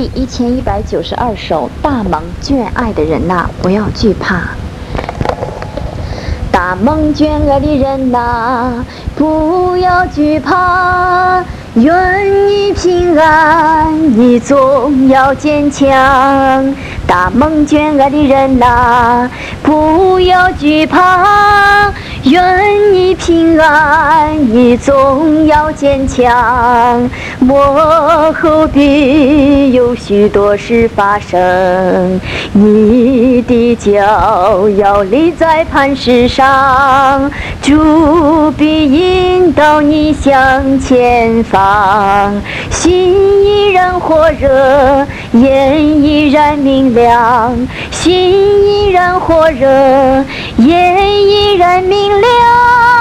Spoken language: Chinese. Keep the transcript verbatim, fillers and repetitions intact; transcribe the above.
第一千一百九十二首，大蒙眷爱的人呐，不要惧怕。大蒙眷爱的人呐，不要惧怕，愿你平安，你总要坚强。大蒙眷爱的人呐，不要惧怕，愿你平安，你总要坚强。末后必有许多事发生，你的脚要立在磐石上，主必引导你向前方。心依然火热，眼依然明亮，心依然火热，眼依然明亮。